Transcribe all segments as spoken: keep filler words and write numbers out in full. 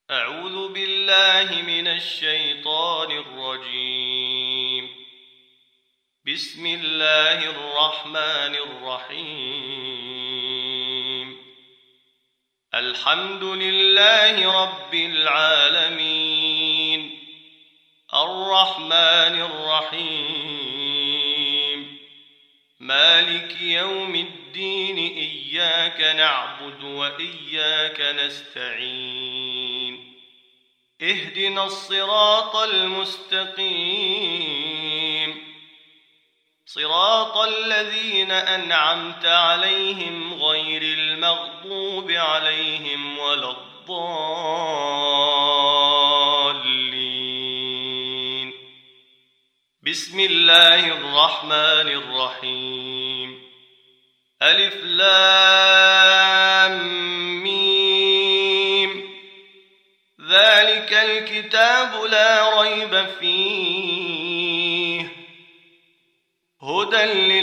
أعوذ بالله من الشيطان الرجيم. بسم الله الرحمن الرحيم. الحمد لله رب العالمين، الرحمن الرحيم، مالك يوم الدين، إياك نعبد وإياك نستعين، اهدنا الصراط المستقيم، صراط الذين أنعمت عليهم غير المغضوب عليهم ولا الضالين. بسم الله الرحمن الرحيم. ألف لام ميم، ذلك الكتاب لا ريب فيه، هدى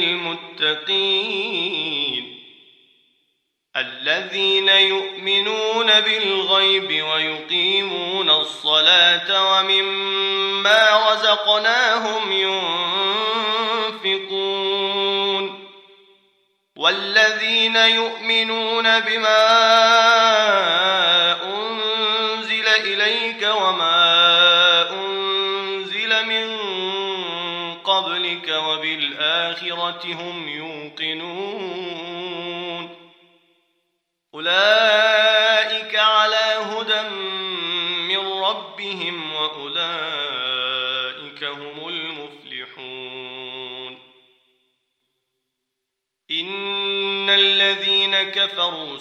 للمتقين الذين يؤمنون بالغيب ويقيمون الصلاة ومما رزقناهم ينفقون، والذين يؤمنون بما أنزل إليك وما أنزل من قبلك وبالآخرة هم يوقنون، أولئك على هدى من ربهم وأولئك هم المفلحون. إن الذين كفروا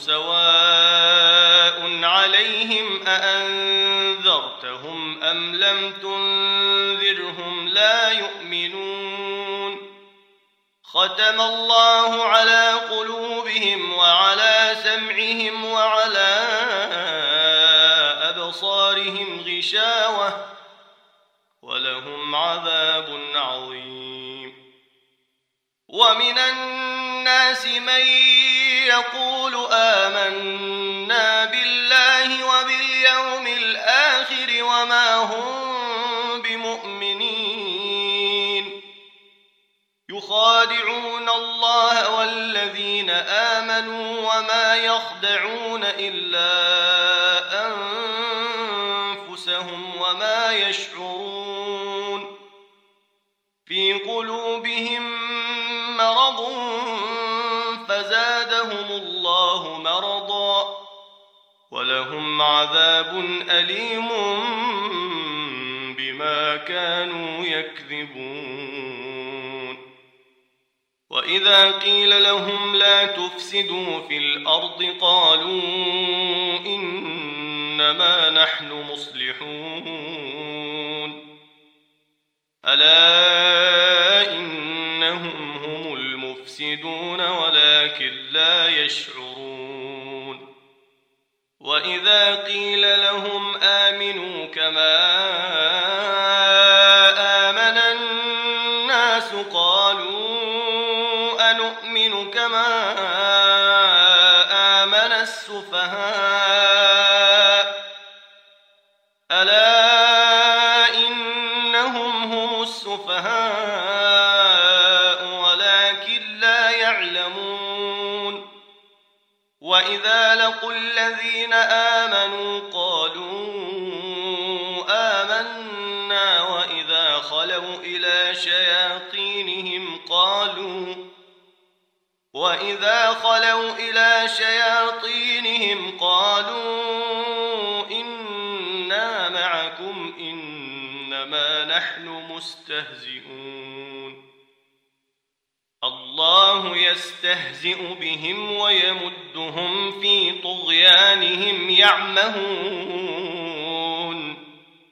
سواء عليهم أأنذرتهم أم لم تنذرهم لا يؤمنون، ختم الله على قلوبهم وعلى سمعهم وعلى أبصارهم غشاوة ولهم عذاب عظيم. ومن الناس من يقول آمنا بالله وباليوم الآخر وما هم بمؤمنين، يخادعون الله والذين آمنوا وما يخدعون إلا أنفسهم وما يشعرون، في قلوبهم مرض فزادهم الله مرضا ولهم عذاب أليم بما كانوا يكذبون. وإذا قيل لهم لا تفسدوا في الأرض قالوا إنما نحن مصلحون، ألا إنهم هم المفسدون ولكن لا يشعرون. وإذا قيل لهم آمنوا كما آمن الناس قالوا أنؤمن كما آمن السفهاء، ألا إنهم هم السفهاء ولكن لا يعلمون. وإذا لقوا الذين آمنوا قالوا آمنا وإذا خلوا إلى شياطينهم قالوا وإذا خلوا إلى شياطينهم قالوا إنا معكم إنما نحن مستهزئون، الله يستهزئ بهم ويمدهم في طغيانهم يعمهون،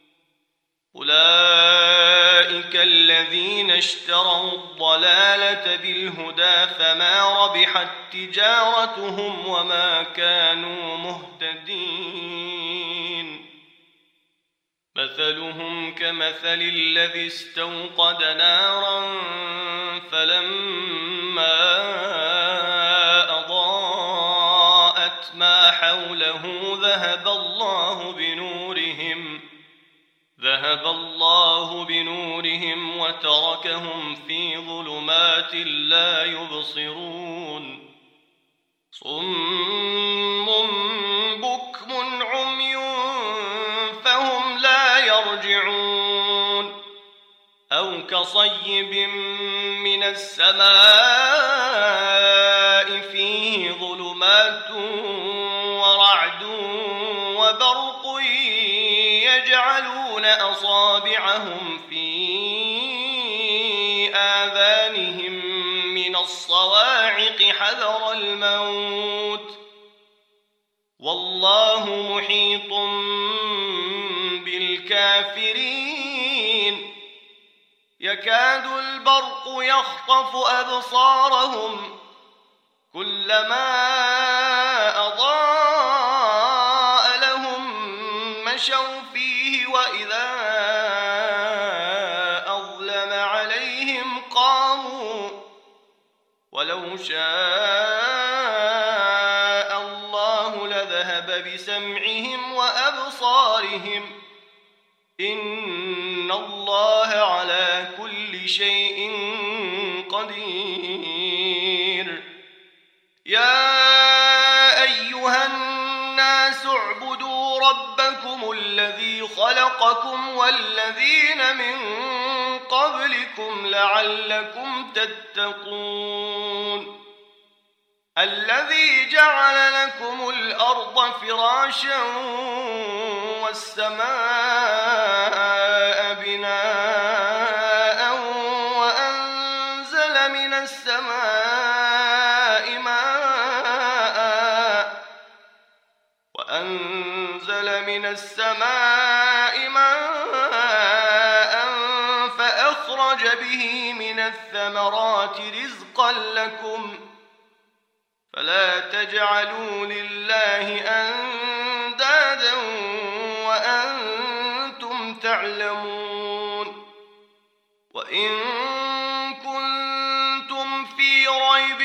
أولئك الذين اشتروا الضلالة بالهدى فما ربحت تجارتهم وما كانوا مهتدين. مثلهم كمثل الذي استوقد نارا فلما أضاءت ما حوله ذهب الله بنورهم ذهب الله بنورهم وتركهم في ظلمات لا يبصرون صم بكم عمي فهم لا يرجعون أو كصيب من السماء فيه ظلمات ورعد وبرق يجعلون أصابعهم في آذانهم من الصواعق حذر الموت والله محيط بالكافرين يكاد البرق يخطف أبصارهم كلما أضاء لهم مشوا فيه وإذا أظلم عليهم قاموا ولو شاء الله لذهب بسمعهم وأبصارهم إن الله على كل شيء قدير يا أيها الناس اعبدوا ربكم الذي خلقكم والذين من قبلكم لعلكم تتقون الذي جعل لكم الأرض فراشا والسماء بناء وأنزل من السماء ماء وأنزل من السماء ماء فأخرج به من الثمرات رزقا لكم فلا تجعلوا لله أندادا وأنتم تعلمون وإن كنتم في ريب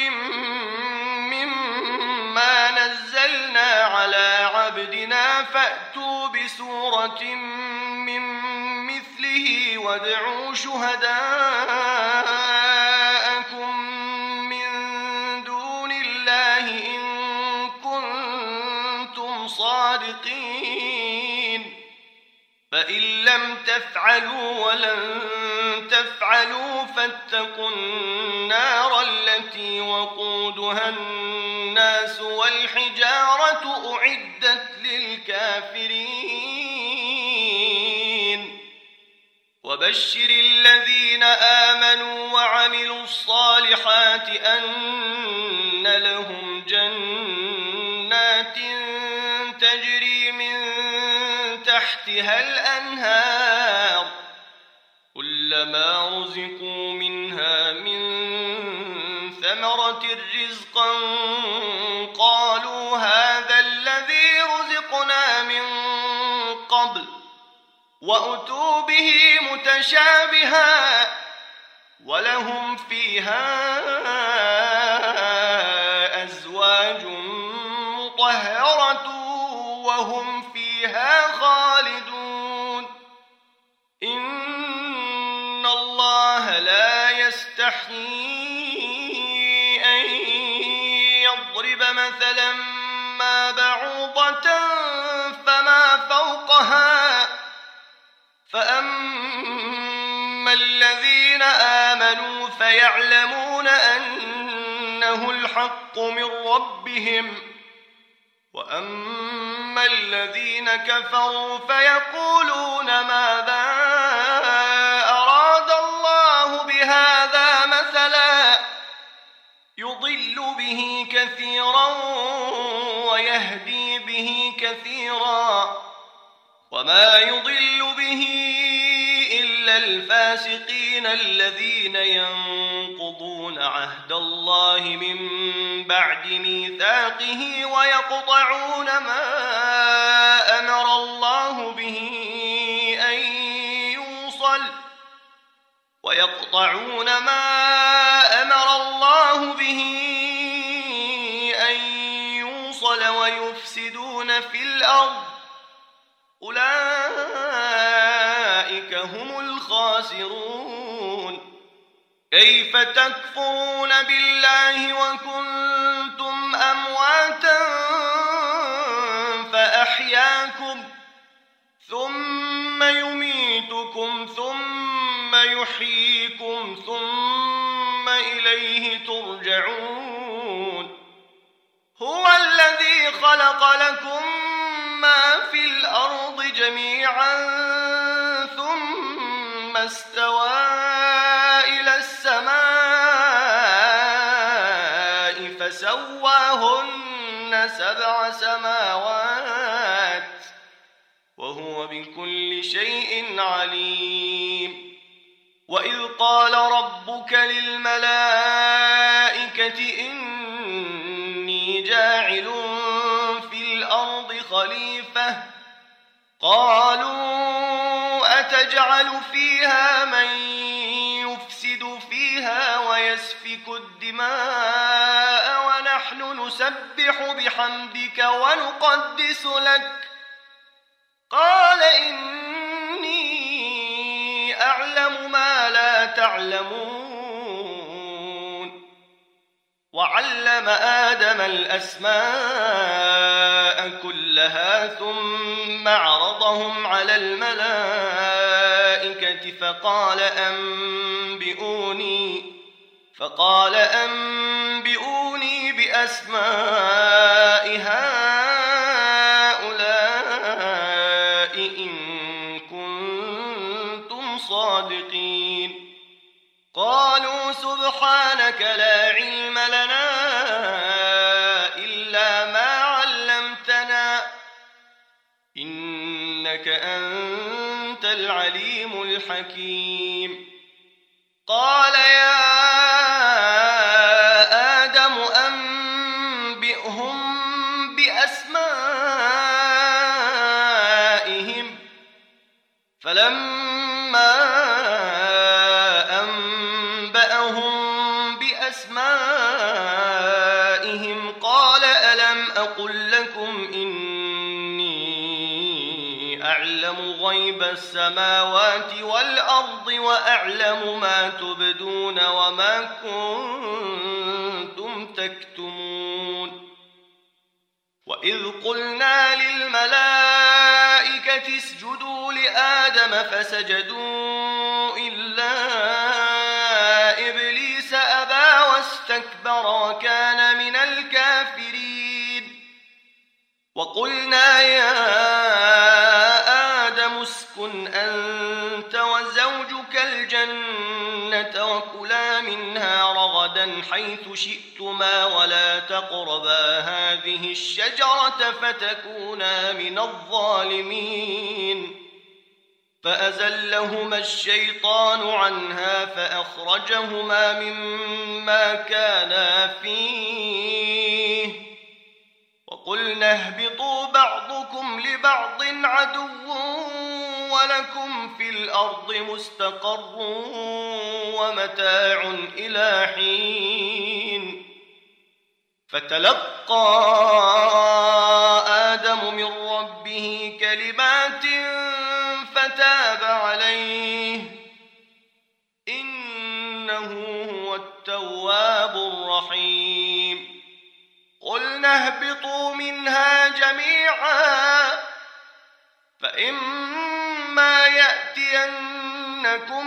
مما نزلنا على عبدنا فأتوا بسورة من مثله وادعوا شهداءكم من دون الله إن كنتم صادقين فإن لم تفعلوا ولن تفعلوا فاتقوا النار التي وقودها الناس والحجارة أعدت للكافرين وبشر الذين آمنوا وعملوا الصالحات أن لهم جنات تجري من تحتها الأنهار كلما رزقوا منها من ثمرة رزقا قالوا هذا الذي رزقنا من قبل وأتوا به متشابها ولهم فيها أزواج مطهرة وهم فيها خالدون إن الله لا يستحيي أن يضرب مثلا ما بعوضة فما فوقها فأما الذين آمنوا فيعلمون أنه الحق من ربهم وأما الذين كفروا فيقولون ماذا أراد الله بهذا مثلا يضل به كثيرا ويهدي به كثيرا وما يضل به إلا الفاسقين الذين ينقضون عهد الله من بعد ميثاقه ويقطعون ما أمر الله به أن يوصل ويقطعون ما أمر الله به أن يوصل ويفسدون في الأرض أولئك هم الخاسرون. كيف تكفرون بالله وكنتم أمواتا فأحياكم ثم يميتكم ثم يحييكم ثم إليه ترجعون. هو الذي خلق لكم ما في الأرض جميعا ثم استوى إلى السماء فسواهن سبع سماوات وهو بكل شيء عليم. وإذ قال ربك للملائكة إني جاعل في الأرض خليفة قالوا أتجعل فيها من يفسد فيها ويسفك الدماء ونحن نسبح بحمدك ونقدس لك قال إني أعلم ما لا تعلمون. وعلم آدم الأسماء كلها ثم عرضهم على الملائكة فقال أنبئوني فقال أنبئوني بأسماء هؤلاء إن كنتم صادقين. قالوا سبحانك لا علم لنا إلا ما علمتنا إنك أنت العليم الحكيم. قال يا آدم أنبئهم بأسمائهم فلما أنبأهم بأسمائهم قال ألم أقل لكم إني أعلم غيب السماوات والأرض وأعلم ما تبدون وما كنتم تكتمون. وإذ قلنا للملائكة اسجدوا لآدم فسجدوا إلا إبليس أبى واستكبر وكان من الكافرين. وقلنا يا آدم اسكن أنت وزوجك الجنة وكلا منها رغدا حيث شئتما ولا تقربا هذه الشجرة فتكونا من الظالمين. فأزلهما الشيطان عنها فأخرجهما مما كانا فيه وقلنا اهبطوا بعضكم لبعض عدو ولكم في الأرض مستقر ومتاع إلى حين. فتلقى آدم من ربه كلمات فتاب عليه إنه هو التواب الرحيم. قلنا اهبطوا منها جميعا فإما يأتينكم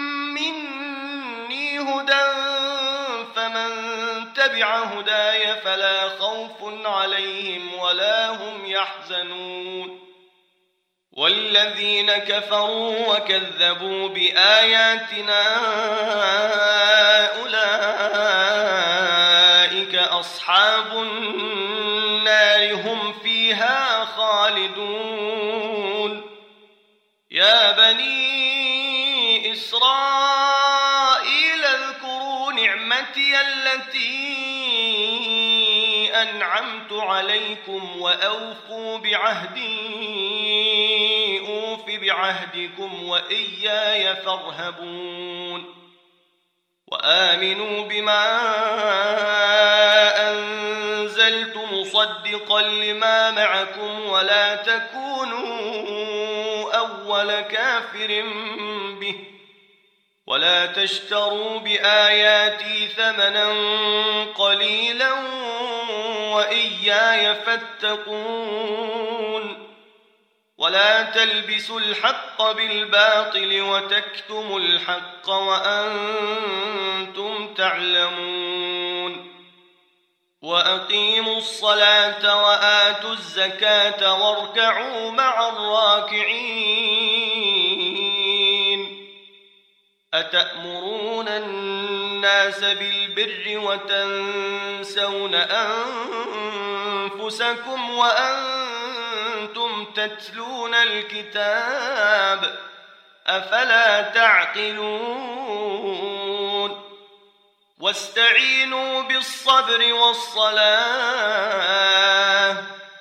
مني هدى فمن تبع هداي فلا خوف عليهم ولا هم يحزنون. والذين كفروا وكذبوا بآياتنا أولئك أصحاب النار هم فيها خالدون. يا بني إسرائيل اذكروا نعمتي التي أنعمت عليكم وأوفوا بعهدي أوف بعهدكم وإياي فارهبون. وآمنوا بما أنزلت مصدقا لما معكم ولا تكونوا أول كافر به ولا تشتروا بآياتي ثمنا قليلا وإياي فاتقون ولا تلبسوا الحق بالباطل وتكتموا الحق وأنتم تعلمون وأقيموا الصلاة وآتوا الزكاة واركعوا مع الراكعين أتأمرون الناس بالبر وتنسون أنفسكم وأنتم تتلون الكتاب أفلا تعقلون واستعينوا بالصبر والصلاة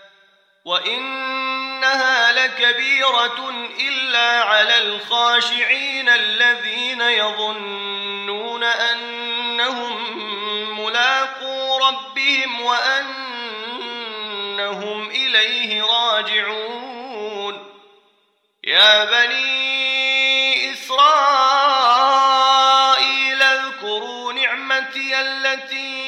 وإنها لكبيرة إلا على الخاشعين الذين يظنون أنهم ملاقو ربهم وأنهم إليه راجعون يا بني إسرائيل اذكروا نعمتي التي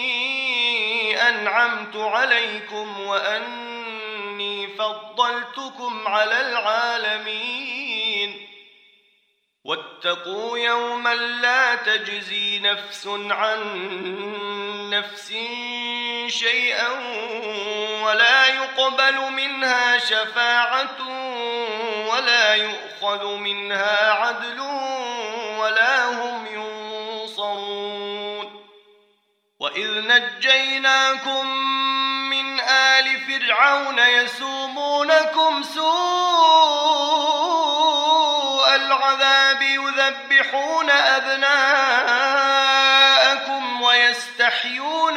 أنعمت عليكم وأني فضلتكم على العالمين واتقوا يوما لا تجزي نفس عن نفس شيئا ولا يقبل منها شفاعة ولا يؤخذ منها عدل ولا هم ينصرون وإذ نجيناكم من آل فرعون يسومونكم سوء العذاب يذبحون أبناءكم ويستحيون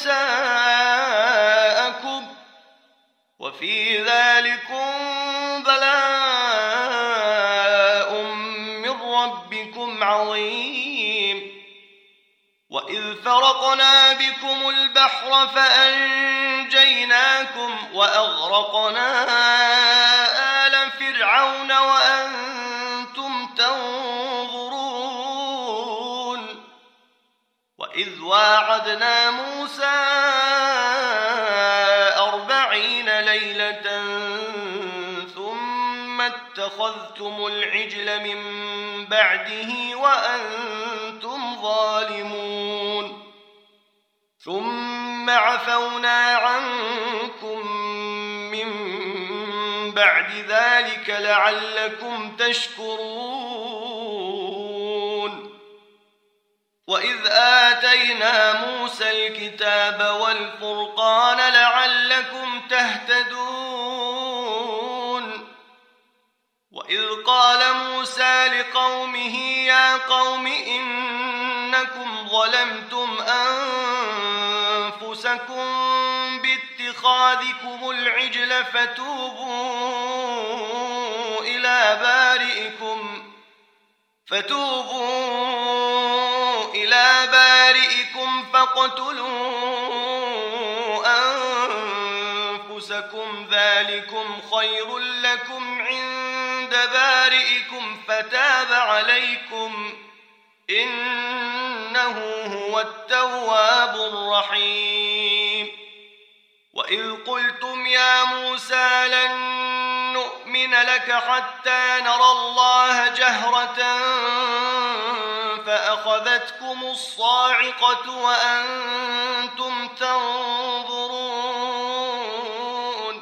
نساءكم وفي ذلكم بلاء من ربكم عظيم وإذ فرقنا بكم البحر فأنجيناكم وأغرقنا آل فرعون وأنتم تنظرون وإذ واعدنا موسى أربعين ليلة ثم اتخذتم العجل من بعده وأنتم ظالمون ثم عفونا عنكم من بعد ذلك لعلكم تشكرون وإذ آتينا موسى الكتاب والفرقان لعلكم تهتدون وإذ قال موسى لقومه يا قوم إنكم ظلمتم أنفسكم باتخاذكم العجل فتوبوا إلى بارئكم فتوبوا إلى بارئكم فاقتلوا أنفسكم ذلكم خير لكم عند بارئكم فتاب عليكم إنه هو التواب الرحيم وإذ قلتم يا موسى لن نؤمن لك حتى نرى الله جهرة فأخذتكم الصاعقة وأنتم تنظرون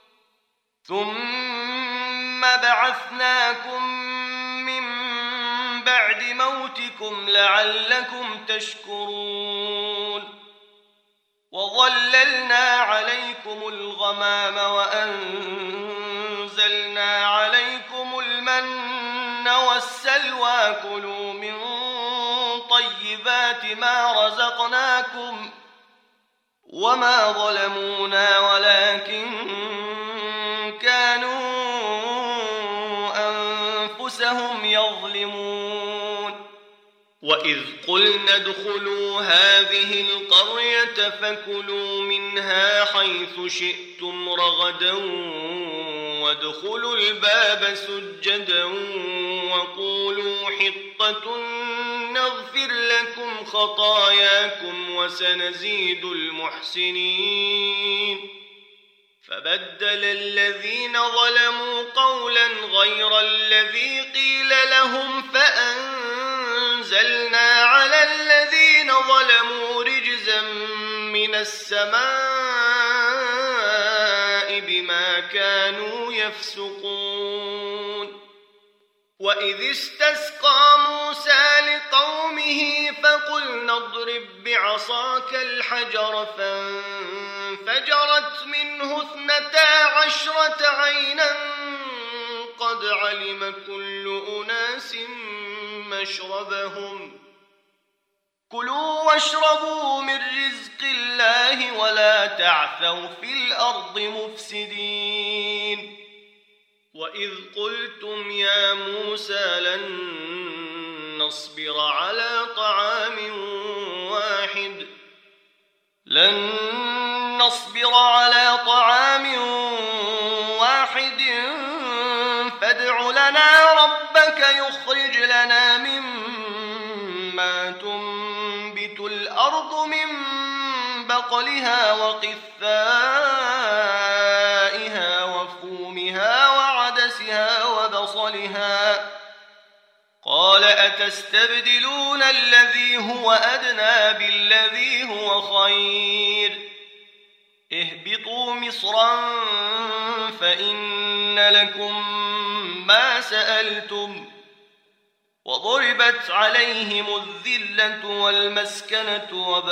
ثم بعثناكم من بعد موتكم لعلكم تشكرون وظللنا عليكم الغمام وأنزلنا عليكم المن والسلوى كلوا من طيبات ما رزقناكم وما ظلمونا ولكن كانوا أنفسهم يظلمون وإذ قلنا ادخلوا هذه القرية فكلوا منها حيث شئتم رغدا وادخلوا الباب سجدا وقولوا حطة نغفر لكم خطاياكم وسنزيد المحسنين فبدل الذين ظلموا قولا غير الذي قيل لهم فأنزلنا على الذين ظلموا رجزا من السماء بما كانوا يفسقون وإذ استسقى موسى لقومه فقلنا اضرب بعصاك الحجر فانفجرت منه اثنتا عشرة عينا قد علم كل أناس مشربهم كلوا واشربوا من رزق الله ولا تعثوا في الأرض مفسدين وإذ قلتم يا موسى لن نصبر على طعام واحد لن نصبر على طعام واحد فادع لنا ربك يخرج لنا مما تنبت الأرض من بقلها وقثائها وفومها وعدسها وبصلها قال أتستبدلون الذي هو أدنى بالذي هو خير اهبطوا مصرا فإن لكم ما سألتم وضربت عليهم الذلة والمسكنة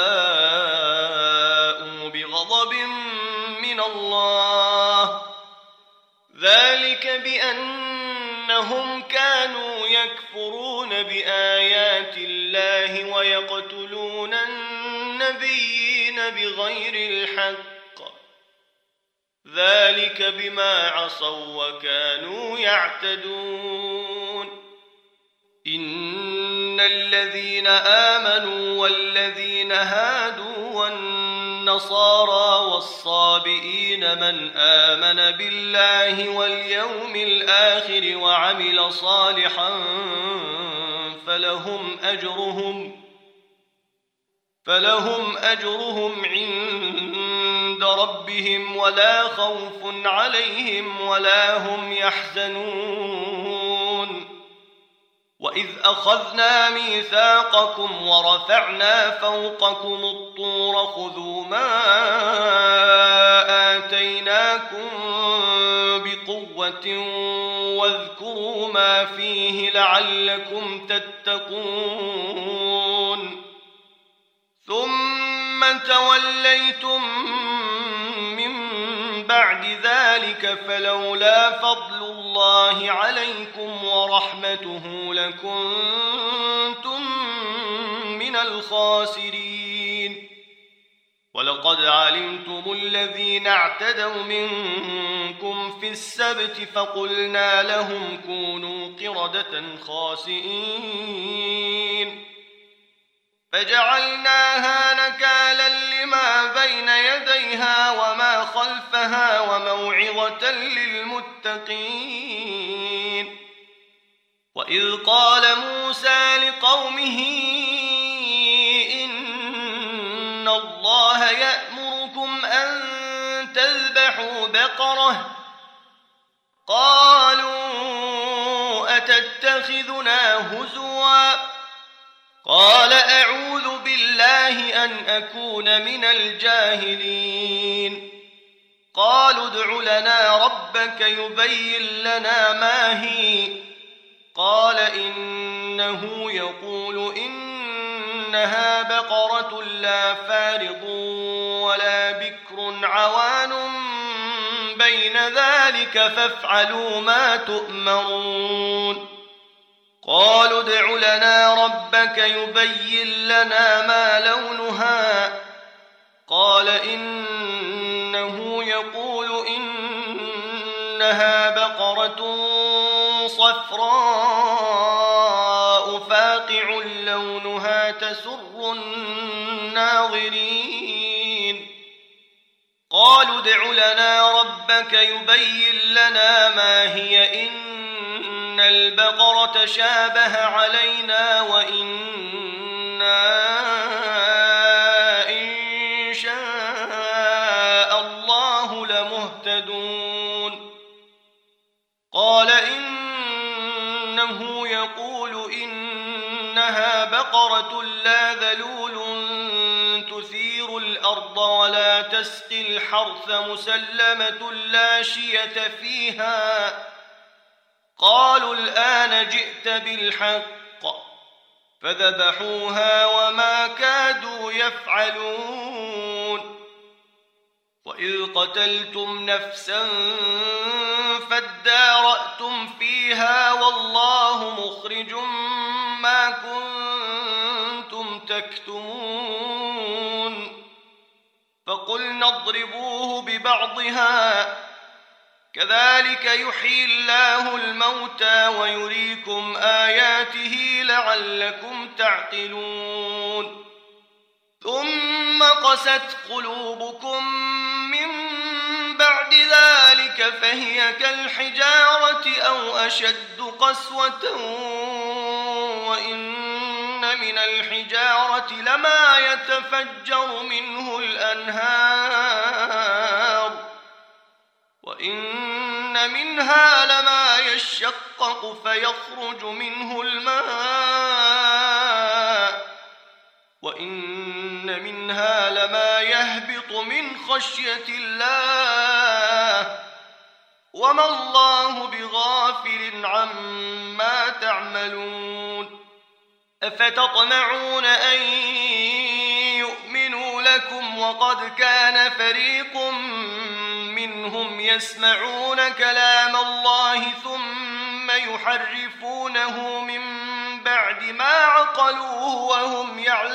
وباءوا بغضب من الله ذلك بأنهم كانوا يكفرون بآيات الله ويقتلون النبيين بغير الحق ذلك بما عصوا وكانوا يعتدون إن الذين آمنوا والذين هادوا والنصارى والصابئين من آمن بالله واليوم الآخر وعمل صالحا فلهم أجرهم فلهم أجرهم عند ربهم ولا خوف عليهم ولا هم يحزنون وإذ أخذنا ميثاقكم ورفعنا فوقكم الطور خذوا ما آتيناكم بقوة واذكروا ما فيه لعلكم تتقون ثم توليتم من بعد ذلك فلولا فضل الله عليكم ورحمته لكنتم من الخاسرين ولقد علمتم الذين اعتدوا منكم في السبت فقلنا لهم كونوا قردة خاسئين فجعلناها نكالا لما بين يديها وما خلفها وموعظة للمتقين وإذ قال موسى لقومه إن الله يأمركم أن تذبحوا بقرة قالوا أتتخذنا هزوا قال أعوذ بالله أن أكون من الجاهلين قالوا ادع لنا ربك يبين لنا ما هي قال إنه يقول إنها بقرة لا فارض ولا بكر عوان بين ذلك فافعلوا ما تؤمرون قالوا ادع لنا ربك يبين لنا ما لونها قال إنه يقول إنها بقرة صفراء حمراء فاقع لونها تسر الناظرين قالوا ادع لنا ربك يبين لنا ما هي إن البقرة شابه علينا وإنا إن شاء الله لمهتدون قال إنه يقول إنها بقرة لا ذلول تثير الأرض ولا تسقي الحرث مسلمة لا شية فيها قالوا الآن جئت بالحق فذبحوها وما كادوا يفعلون وإذ قتلتم نفسا فادارأتم فيها والله مخرج ما كنتم تكتمون فقلنا اضربوه ببعضها كذلك يحيي الله الموتى ويريكم آياته لعلكم تعقلون ثم قست قلوبكم من بعد ذلك فهي كالحجارة أو أشد قسوة وإن من الحجارة لما يتفجر منه الأنهار وإن منها لما يشقق فيخرج منه الماء وإن منها لما يهبط من خشية الله وما الله بغافل عما تعملون أفتطمعون أن يؤمنوا لكم وقد كان فريق منهم يسمعون كلام الله ثم يحرفونه من بعد ما عقلوه وهم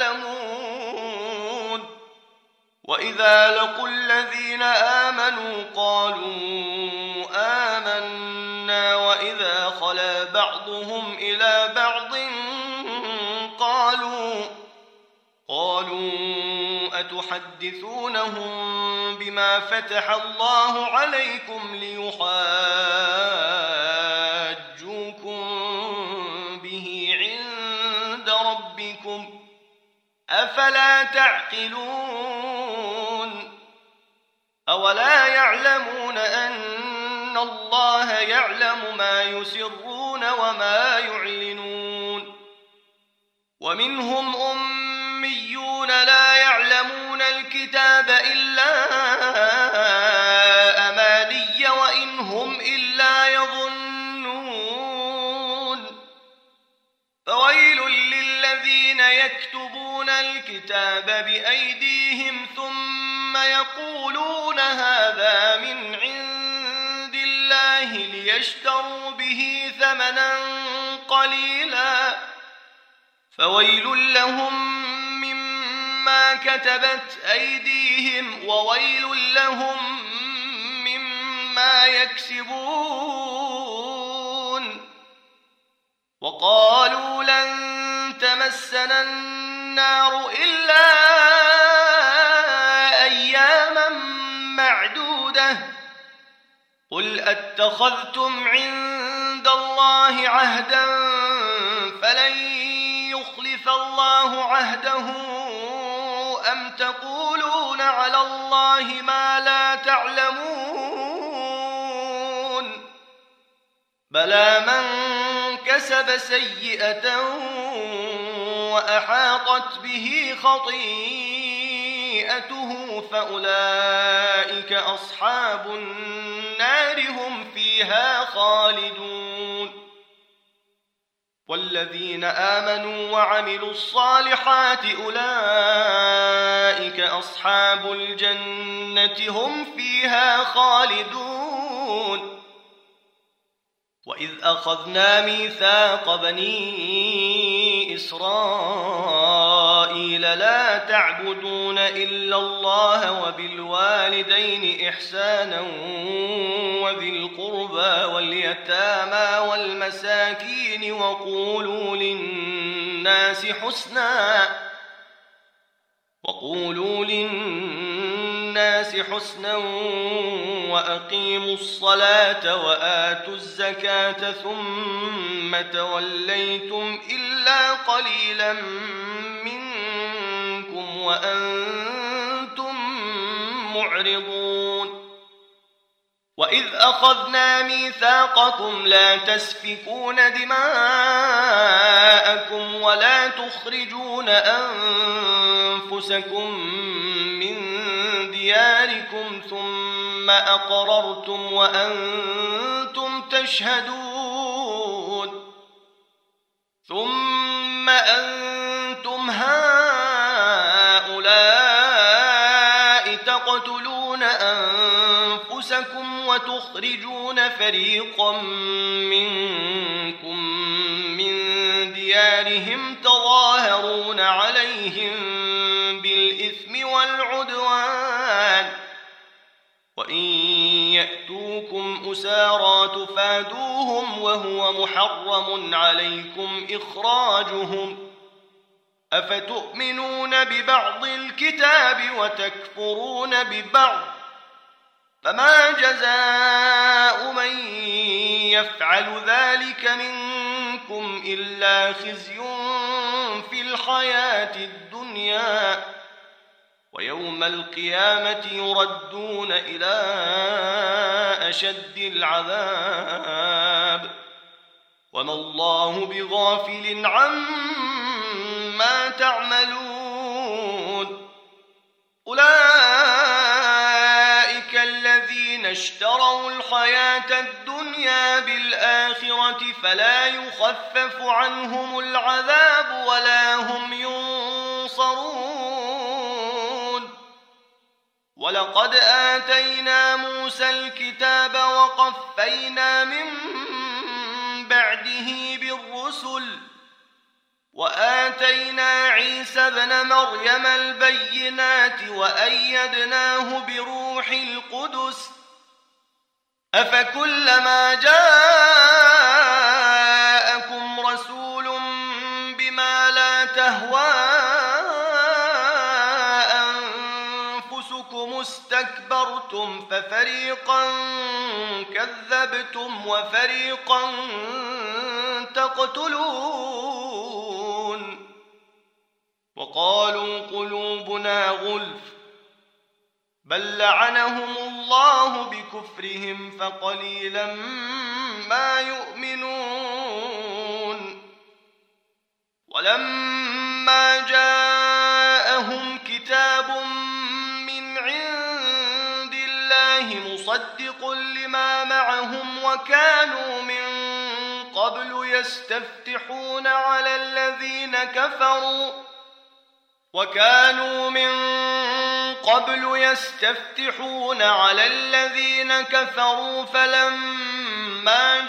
يعلمون وإذا لقوا الذين آمنوا قالوا آمنا وإذا خلا بعضهم إلى بعض قالوا قالوا أتحدثونهم بما فتح الله عليكم ليحاجوكم به عند ربكم أفلا تعقلون أولا يعلمون أن الله يعلم ما يسرون وما يعلنون ومنهم أميون لا يعلمون الكتاب إلا أماني وإن هم إلا يظنون فويل للذين يكتبون الكتاب بأيديهم ثم يقولون هذا من عند الله ليشتروا به ثمنا قليلا فويل لهم مما كتبت أيديهم وويل لهم مما يكسبون وقالوا لن تمسنا النار إلا أياما معدودة قل أتخذتم عند الله عهدا فلن يخلف الله عهده أم تقولون على الله ما لا تعلمون بلى من كسب سيئة وأحاطت به خطيئته فأولئك أصحاب النار هم فيها خالدون والذين آمنوا وعملوا الصالحات أولئك أصحاب الجنة هم فيها خالدون وإذ أخذنا ميثاق بني إسرائيل لا تعبدون إلا الله وبالوالدين إحسانا وذي القربى واليتامى والمساكين وقولوا للناس حسنا وقولوا للناس حسنا وأقيموا الصلاة وآتوا الزكاة ثم توليتم إلا قليلا منكم وأنتم معرضون وإذ أخذنا ميثاقكم لا تسفكون دماءكم ولا تخرجون أنفسكم من دياركم ثم أقررتم وأنتم تشهدون ثم أنتم هؤلاء تقتلون أنفسكم وتخرجون فريقا منكم من ديارهم تظاهرون عليهم بالإثم والعدوان وإن يأتوكم أسارى تفادوهم وهو محرم عليكم إخراجهم أفتؤمنون ببعض الكتاب وتكفرون ببعض فما جزاء من يفعل ذلك منكم إلا خزي في الحياة الدنيا ويوم القيامة يردون إلى أشد العذاب وما الله بغافل عما تعملون أولئك الذين اشتروا الحياة الدنيا بالآخرة فلا يخفف عنهم العذاب ولا هم ينصرون ولقد آتينا موسى الكتاب وقفينا من بعده بالرسل وآتينا عيسى ابن مريم البينات وأيدناه بروح القدس أفكلما جاءكم رسول بما لا تهوى أنفسكم استكبرتم ففريقا كذبتم وفريقا تقتلون وقالوا قلوبنا غلف بل لعنهم الله بكفرهم فقليلا ما يؤمنون ولما جاءهم كتاب من عند الله مصدق لما معهم وكانوا من قبل يستفتحون على الذين كفروا وكانوا من قبل يستفتحون على الذين كفروا فلما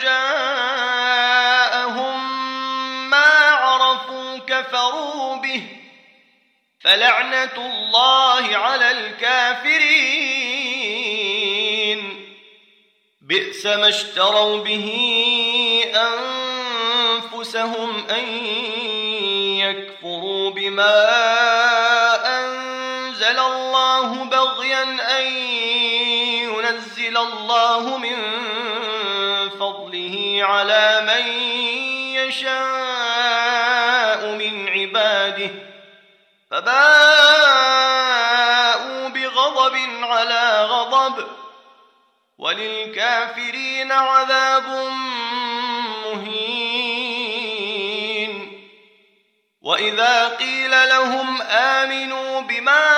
جاءهم ما عرفوا كفروا به فلعنة الله على الكافرين بئس ما اشتروا به أنفسهم أن يكفروا بما أنزل الله بغيا أن ينزل الله من فضله على من يشاء من عباده فباءوا بغضب على غضب وللكافرين عذاب مهين وإذا قيل لهم آمنوا بما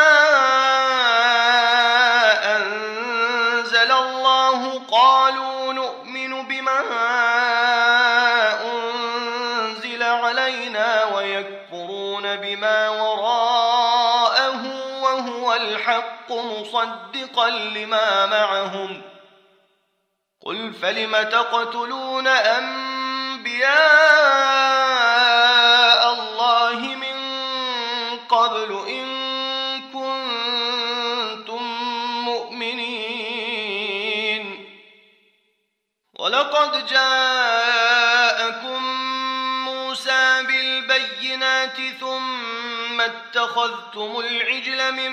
أنزل الله قالوا نؤمن بما أنزل علينا ويكفرون بما وراءه وهو الحق مصدقا لما معهم قل فلم تقتلون أنبياء الله ولقد جاءكم موسى بالبينات ثم اتخذتم العجل من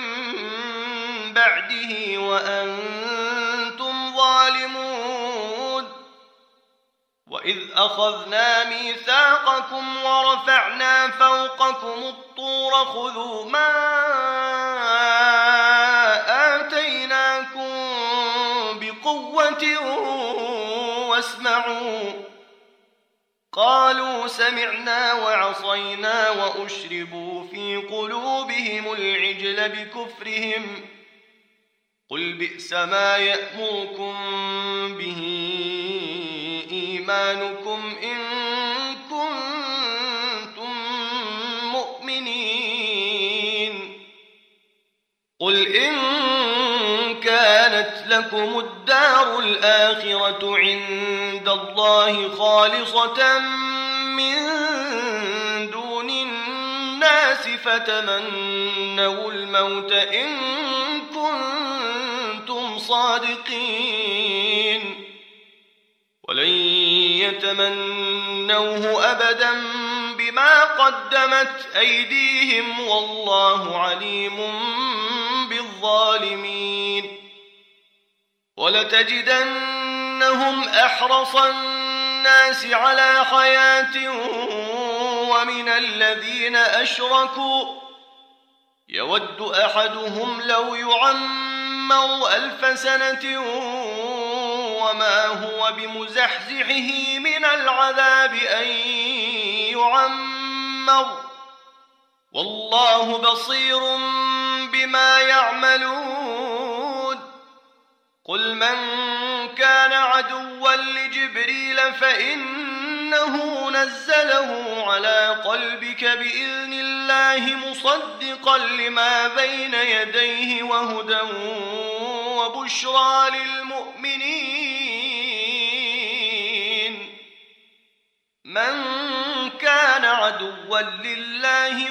بعده وأنتم ظالمون وإذ أخذنا ميثاقكم ورفعنا فوقكم الطور خذوا ما آتيناكم بقوة واسمعوا قالوا سمعنا وعصينا وأشربوا في قلوبهم العجل بكفرهم قل بئس ما يأمركم به إيمانكم إن كنتم مؤمنين قل إن كانت لكم الدار الآخرة عند الله خالصة من دون الناس فتمنوا الموت إن كنتم صادقين ولن يتمنوه أبدا بما قدمت أيديهم والله عليم بالظالمين ولتجدنهم أحرص الناس على حياة ومن الذين أشركوا يود أحدهم لو يعمر ألف سنة وما هو بمزحزحه من العذاب أن يعمر والله بصير بما يعملون قل من كان عدوا لجبريل فإنه نزله على قلبك بإذن الله مصدقا لما بين يديه وهدى وبشرى للمؤمنين من كان عدوا لله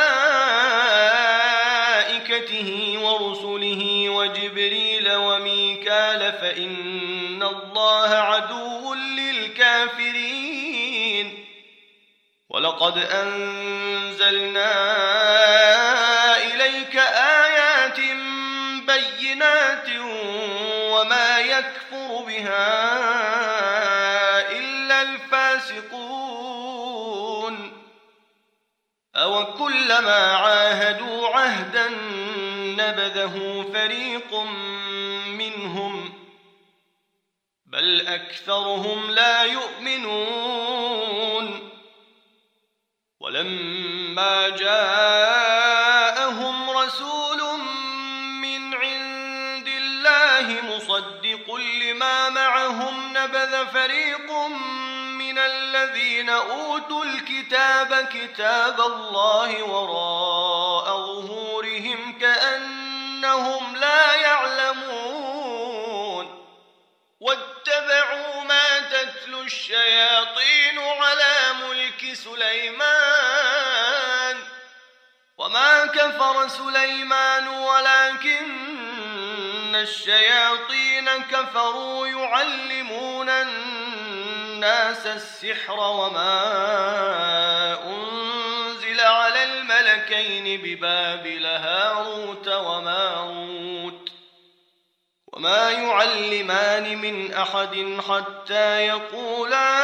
وملائكته ورسله وجبريل وميكال فإن الله عدو للكافرين ولقد أنزلنا إليك آيات بينات وما يكفر بها إلا الفاسقون أو كلما عاهدوا عهدا نبذه فريق منهم بل أكثرهم لا يؤمنون ولما جاءهم رسول من عند الله مصدق لما معهم نبذ فريق من الذين أوتوا الكتاب كتاب الله وراء ظهورهم كأنهم لا يعلمون واتبعوا ما تتلو الشياطين على ملك سليمان وما كفر سليمان ولكن الشياطين كفروا يعلمون الناس السحر وما أنزل على الملكين ببابل هاروت وماروت وما يعلمان من أحد حتى يقولا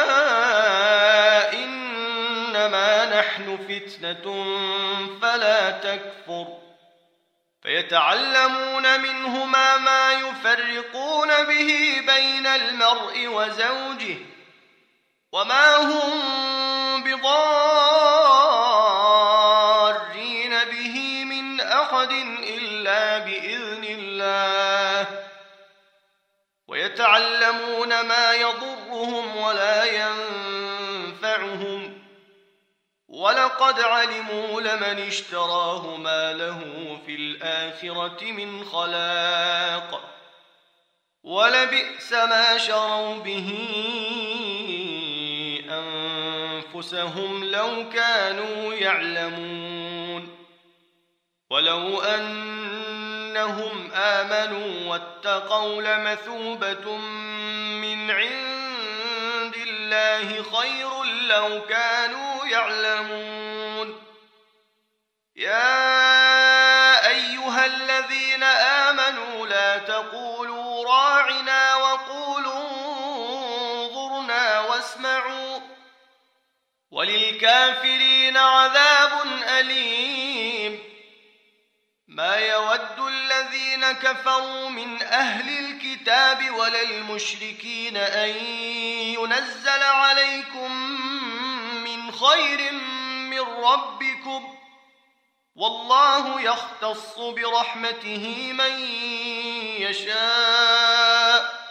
إنما نحن فتنة فلا تكفر فيتعلمون منهما ما يفرقون به بين المرء وزوجه وما هم بضارين به من أحد إلا بإذن الله ويتعلمون ما يضرهم ولا ينفعهم ولقد علموا لمن اشتراه ما له في الآخرة من خلاق ولبئس ما شروا به أنفسهم لو كانوا يعلمون ولو أنهم آمنوا واتقوا لمثوبة من عند الله خير لو كانوا يعلمون. يا أيها الذين آمنوا لا تقولوا راعنا وقولوا انظرنا واسمعوا وللكافرين عذاب أليم. ما يود الذين كفروا من أهل الكتاب ولا المشركين أن ينزل عليكم من خير من ربكم، والله يختص برحمته من يشاء،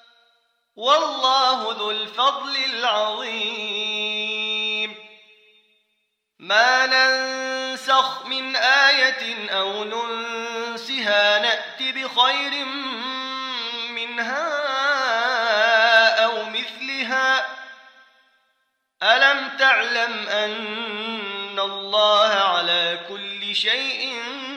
والله ذو الفضل العظيم. ما ننسخ من آية أو ننسها نأت بخير منها أو مثلها. ألم تعلم أن الله على كل شيء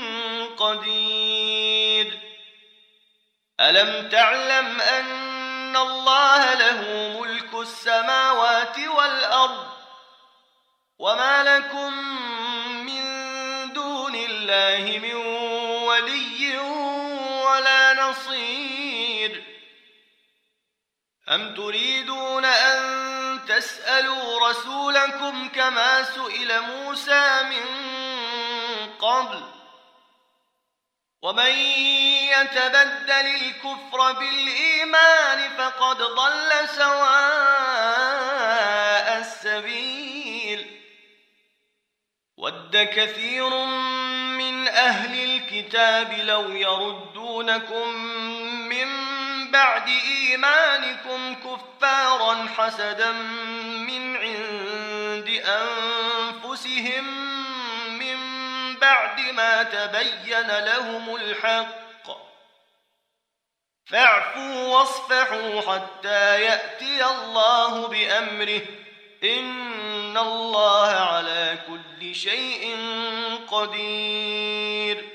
قدير؟ ألم تعلم أن الله له ملك السماوات والأرض، وما لكم من دون الله من ولي ولا نصير؟ أم تريدون أن تسألوا رسولكم كما سئل موسى من قبل؟ ومن يتبدل الكفر بالإيمان فقد ضل سواء السبيل. ود كثير من أهل الكتاب لو يردونكم من بعد إيمانكم كفارا حسدا من عند أنفسهم من بعد ما تبين لهم الحق، فاعفوا واصفحوا حتى يأتي الله بأمره، إن الله على كل شيء قدير.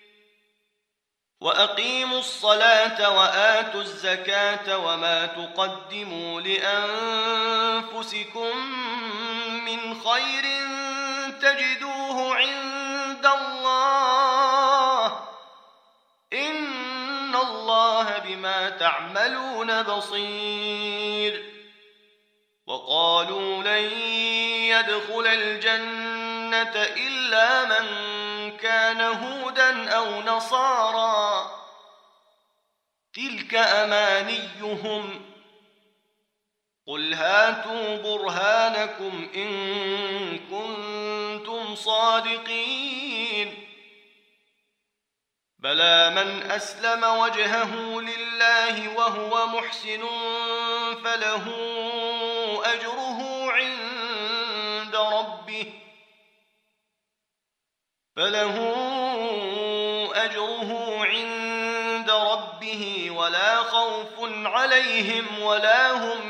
وأقيموا الصلاة وآتوا الزكاة وما تقدموا لأنفسكم من خير تجدوه عند الله، إن الله بما تعملون بصير. وقالوا لن يدخل الجنة إلا من كان هودا أو نصارى، تلك أمانيهم، قل هاتوا برهانكم إن كنتم صادقين. بلى من أسلم وجهه لله وهو محسن فله أجره عند ربه فله أجره عند ربه ولا خوف عليهم ولا هم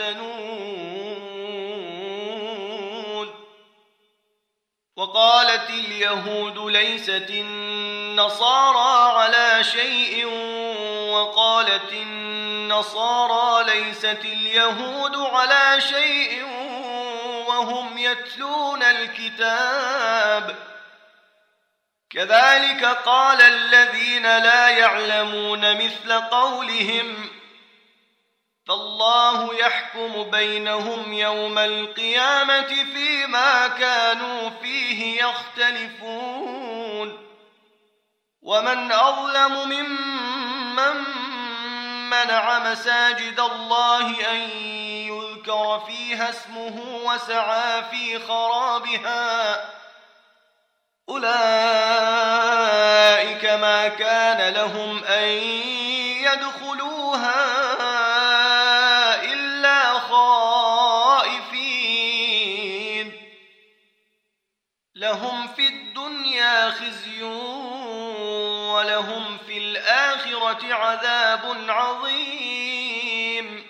يحزنون. وقالت اليهود ليست النصارى على شيء، وقالت النصارى ليست اليهود على شيء وهم يتلون الكتاب، كذلك قال الذين لا يعلمون مثل قولهم، فالله يحكم بينهم يوم القيامة فيما كانوا فيه يختلفون. ومن أظلم ممن منع مساجد الله أن يذكر فيها اسمه وسعى في خرابها، أولئك ما كان لهم أن يدخلوها إلا خائفين، لهم في الدنيا خزي ولهم في الآخرة عذاب عظيم.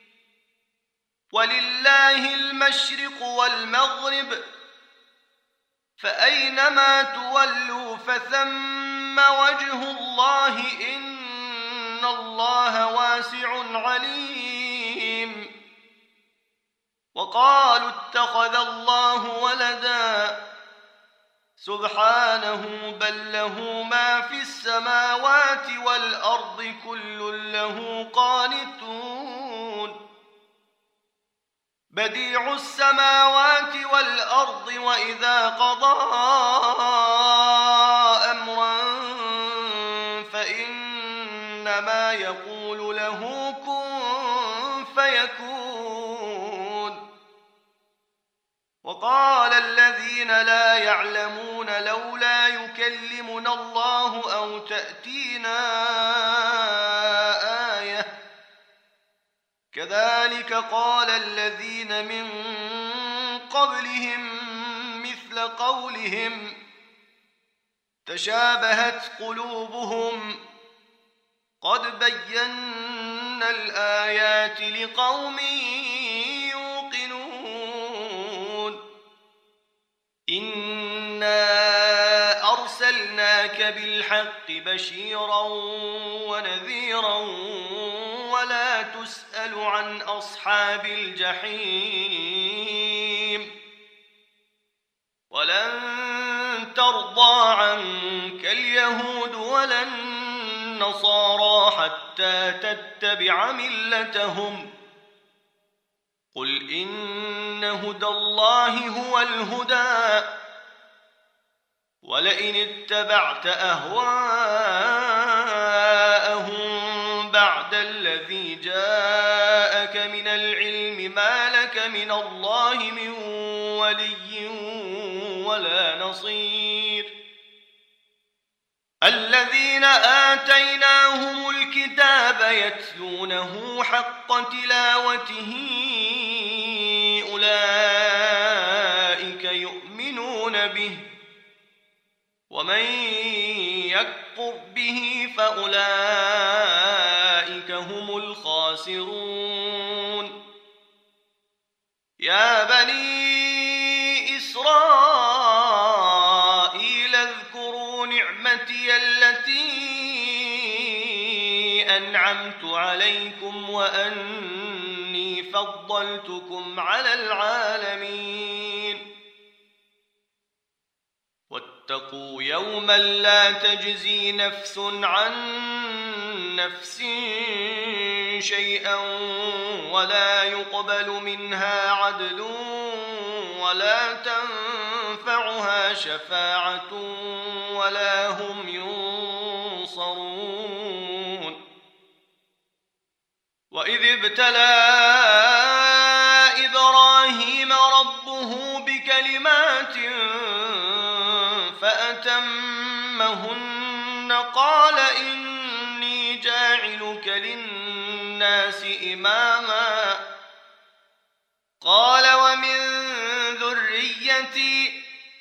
ولله المشرق والمغرب، فأينما تولوا فثم وجه الله، إن الله واسع عليم. وقالوا اتخذ الله ولدا سبحانه بل له ما في السماوات والأرض كل له قانتون بديع السماوات والأرض وإذا قضى أمرا فإنما يقول له كن فيكون وقال الذين لا يعلمون لولا يكلمنا الله أو تأتينا آية كذلك قال الذين من قبلهم مثل قولهم تشابهت قلوبهم قد بينا الآيات لقوم يوقنون إنا أرسلناك بالحق بشيرا ونذيرا ولا تسأل عن أصحاب الجحيم ولن ترضى عنك اليهود ولا النصارى حتى تتبع ملتهم قل إن هدى الله هو الهدى ولئن اتبعت أهواءهم بعد الذي جاءك من العلم ما لك من الله من ولي ولا نصير الذين آتيناهم الكتاب يتلونه حق تلاوته أولئك يؤمنون به ومن يكفر به فأولئك هم الخاسرون يا بني إسرائيل اذكروا نعمتي التي أنعمت عليكم وأني فضلتكم على العالمين واتقوا يوما لا تجزي نفس عن نفس شيئا ولا يقبل منها عدل ولا تنفعها شفاعة ولا هم ينصرون وإذ ابتلى إبراهيم ربه بكلمات فأتمهن قال إني جاعلك للناس إماما قال ومن ذريتي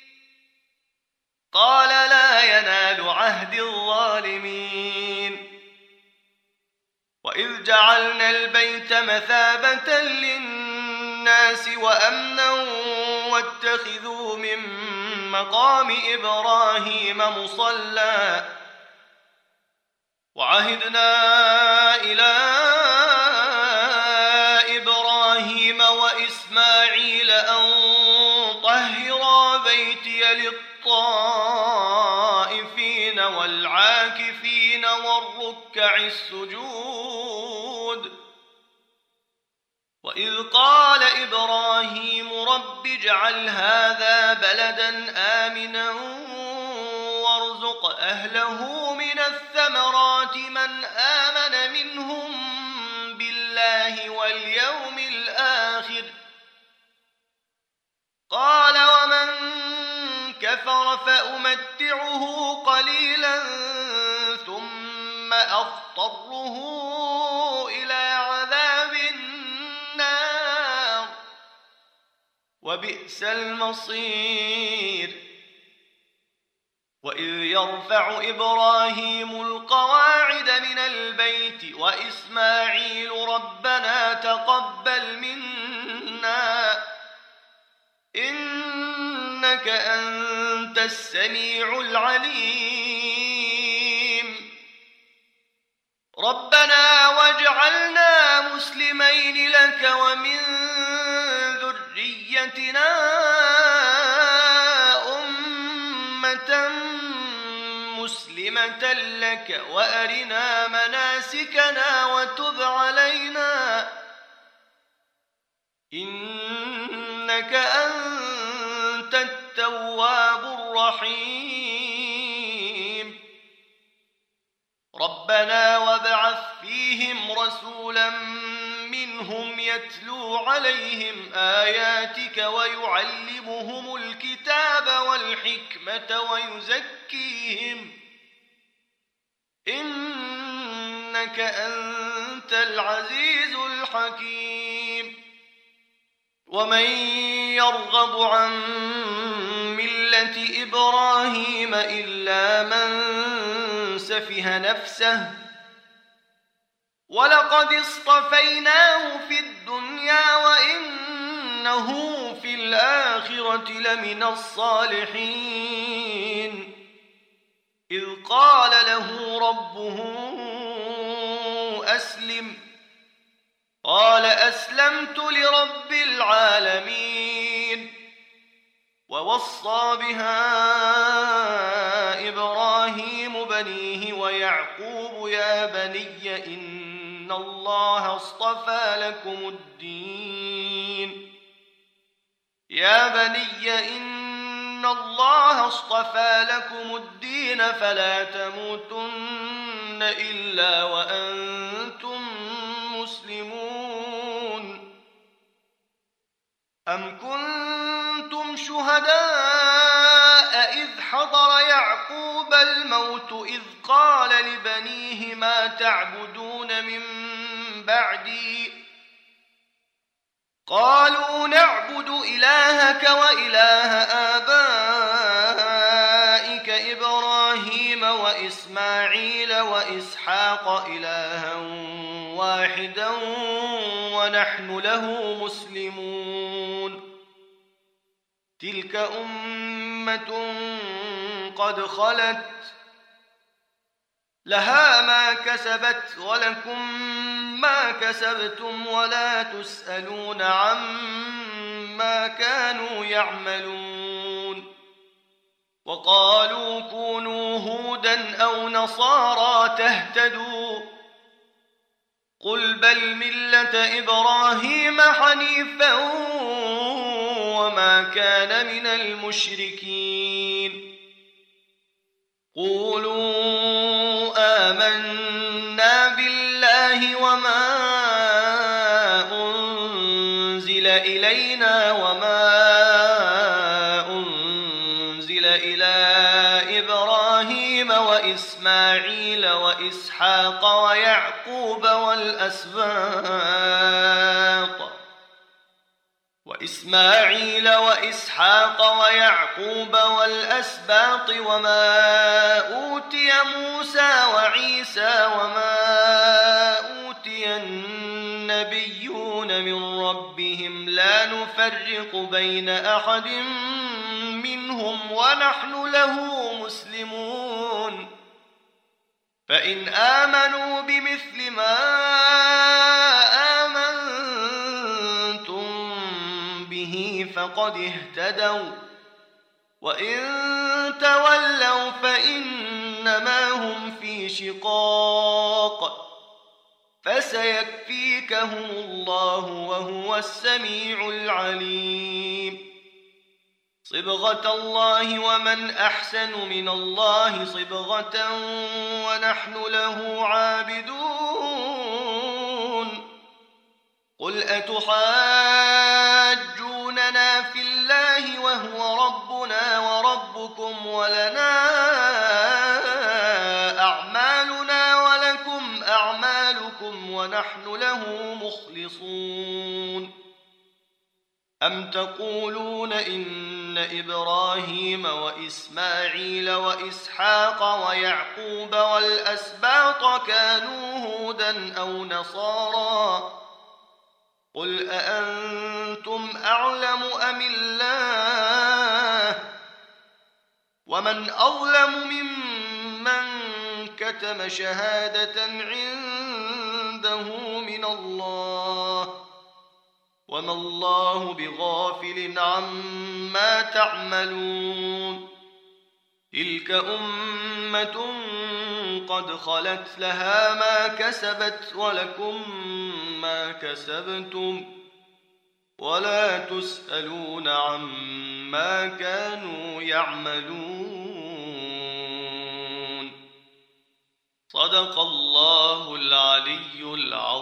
قال لا ينال عهد الظالمين وإذ جعلنا البيت مثابة للناس وأمنا واتخذوا من مقام إبراهيم مصلى وعهدنا إلى إبراهيم وإسماعيل أن طهرا بيتي للطائفين والعاكفين والركع السجود وإذ قال إبراهيم رب اجعل هذا بلدا آمنا وارزق أهله من الثمرات من آمن منهم بالله واليوم الآخر قال ومن كفر فأمتعه قليلا ثم أضطره إلى عذاب النار وبئس المصير وإذ يرفع إبراهيم القواعد من البيت وإسماعيل ربنا تقبل منا إنك أنت السميع العليم ربنا واجعلنا مسلمين لك ومن ذريتنا ذريتنا أمة مسلمة لك وأرنا مناسكنا وتب علينا إنك أنت التواب الرحيم ربنا وابعث فيهم رسولا منهم يتلو عليهم آياتك ويعلمهم الكتاب والحكمة ويزكيهم إنك أنت العزيز الحكيم ومن يرغب عن ملة إبراهيم إلا من سفه نفسه ولقد اصطفيناه في الدنيا وإنه في الآخرة لمن الصالحين إذ قال له ربه أسلم قال أسلمت لرب العالمين ووصى بها إبراهيم بنيه ويعقوب يا بني إن الله اصطفى لكم الدين يا بني إن الله اصطفى لكم الدين فلا تموتن إلا وأنتم مسلمون أم كنتم شهداء إذ حضر يعقوب الموت إذ قال لبنيه ما تعبدون من بعدي قالوا نعبد إلهك وإله آبائك إبراهيم وإسماعيل وإسحاق إلها واحدا ونحن له مسلمون تلك أمة قد خلت لها ما كسبت ولكم ما كسبتم ولا تسألون عما كانوا يعملون وقالوا كونوا هودا أو نصارى تهتدوا قل بل ملة إبراهيم حنيفا وما كان من المشركين قولوا آمنا بالله وما أنزل إلينا وما أنزل إلى إبراهيم وإسماعيل وإسحاق ويعقوب والأسباط وإسماعيل وإسحاق ويعقوب والأسباط وما أوتي موسى وعيسى وما أوتي النبيون من ربهم لا نفرق بين أحد منهم ونحن له مسلمون فإن آمنوا بمثل ما آمنتم به فقد اهتدوا وإن تولوا فإنما هم في شقاق فسيكفيكهم الله وهو السميع العليم صبغة الله ومن أحسن من الله صبغة ونحن له عابدون قل أتحاجوننا في الله وهو ربنا وربكم ولنا أعمالنا ولكم أعمالكم ونحن له مخلصون أم تقولون إن إبراهيم وإسماعيل وإسحاق ويعقوب والأسباط كانوا هودا أو نصارى قل أأنتم أعلم أم الله ومن أظلم ممن كتم شهادة عنده من الله وما الله بغافل عما تعملون تلك أمة قد خلت لها ما كسبت ولكم ما كسبتم ولا تسألون عما كانوا يعملون صدق الله العلي العظيم.